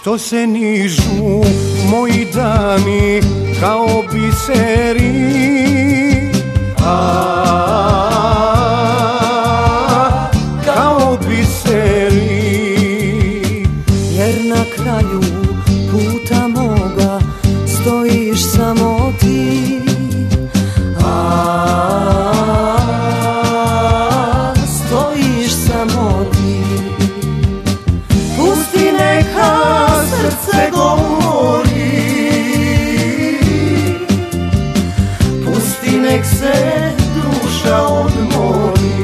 Što se nižu moji dani kao biseri, kao biseri. Jer na kraju puta moga stojiš samo ti, stojiš samo ti. Pusti neka srce govori, pusti nek se duša odmori.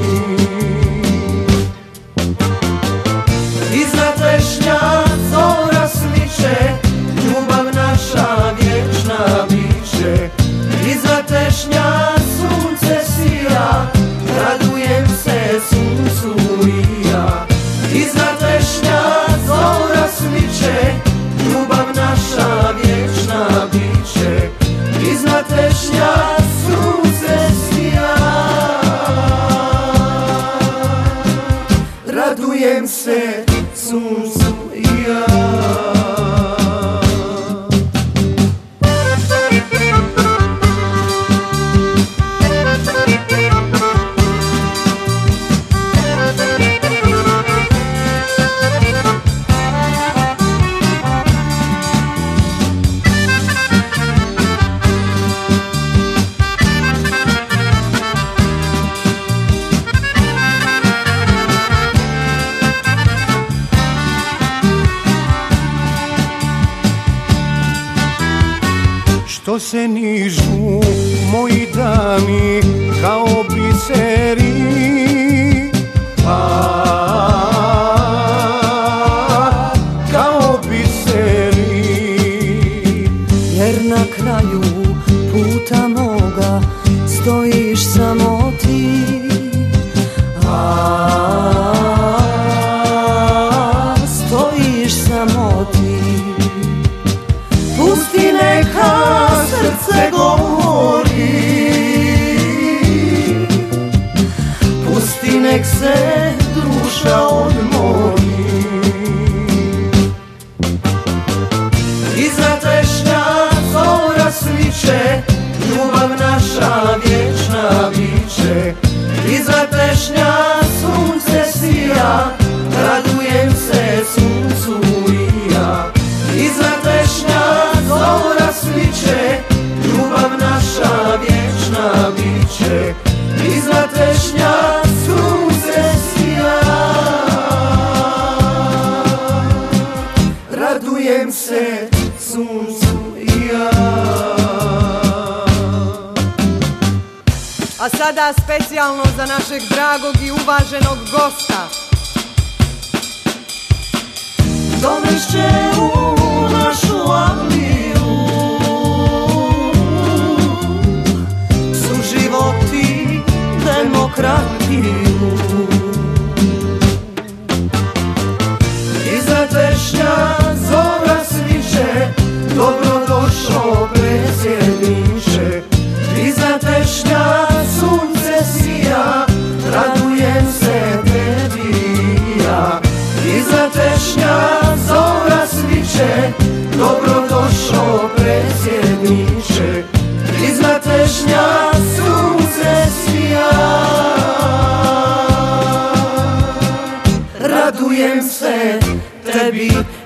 Iznad lešnja zora sviće, ljubav naša vječna biće. Iznad lešnja sunce sija, radujem se suncu i ja. Iznad lešnja zora sviće, ljubav naša vječna biće. Iznad lešnja sunce sija, radujem se suncu i ja. Što se nižu moji dani kao biseri, kao biseri. Jer na kraju puta moga stojiš samo ti, stojiš samo ti. Pusti neka srce govori, pusti nek se duša odmori. Iznad lešnja zora sviće, ljubav naša vječna biće. Iznad lešnja sunce sija, radujem se suncu i ja. Iznad lešnja zora sviće, ljubav naša vječna biće. Iznad lešnja sunce sija, radujem se suncu i ja. A sada specijalno za našeg dragog i uvaženog gosta. Dovešće u našu Angliju suživot i demokratiju. Iznad lešnja zora sviće, dobrodošao predsjedniče. Iznad lešnja sunce sija, radujem se tebi i ja. Iznad lešnja zora sviće, dobrodošao predsjedniče. Iznad lešnja sunce sija, radujem se tebi